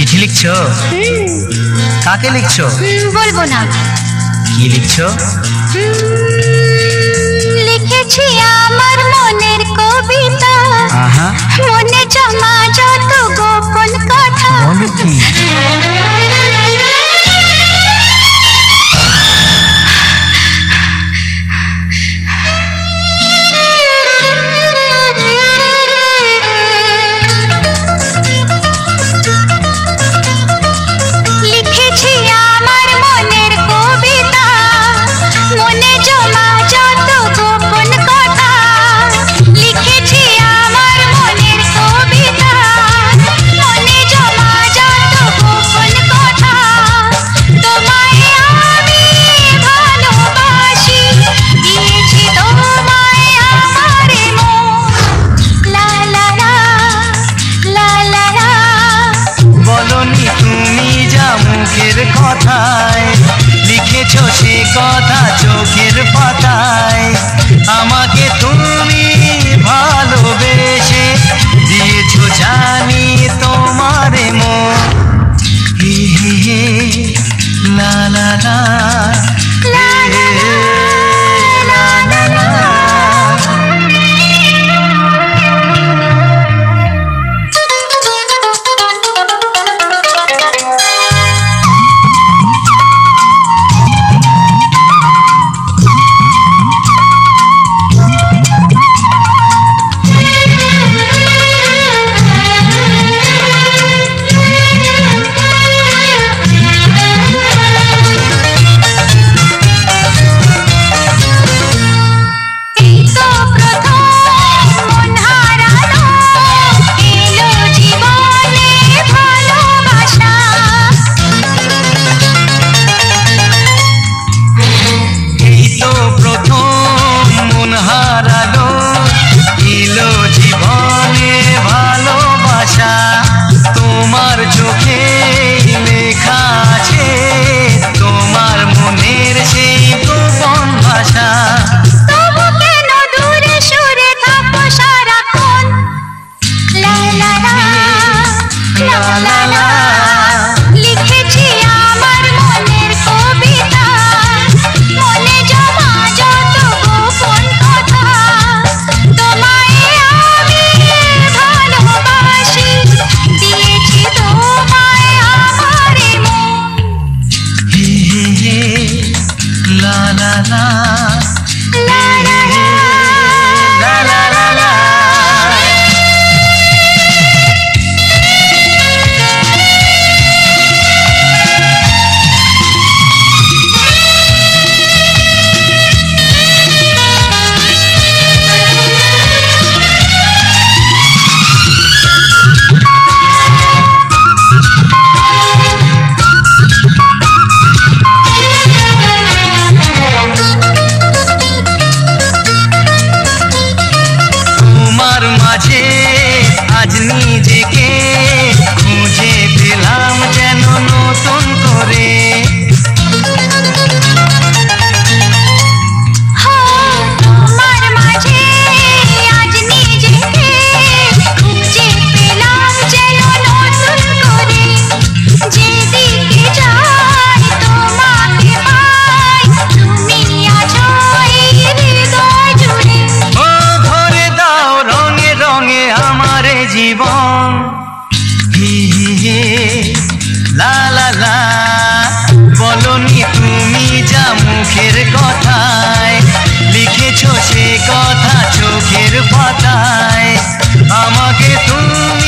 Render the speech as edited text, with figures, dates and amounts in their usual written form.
চিঠি লিখছো? কাকে লিখছো? বলবো না। কি লিখছো? লিখেছি আমার মনের কবিতা, মনে জমা যত গোপন কথা। লিখেছি আমার মনের কবিতা, মনে জমা যত গোপন কথা। লিখেছি আমার মনের কবিতা, মনে জমা যত গোপন কথা। তোমায় আমি ভালোবাসি, দিয়েছি তোমায় আমার মন। লা লা লা লা লা লা। বলনি তুমি যা মুখের কথায়, লিখেছো সে কথা চোখের পাতায়। আমাকে তুমি ভালোবেসে দিয়েছো জানি তোমার মন। হে হে হে লা লা লা লা লা লা লা। জীবন হে হে লা লা লা। বলনি তুমি যা মুখের কথায়, লিখেছো সে কথা চোখের পাতায়। আমাকে তুমি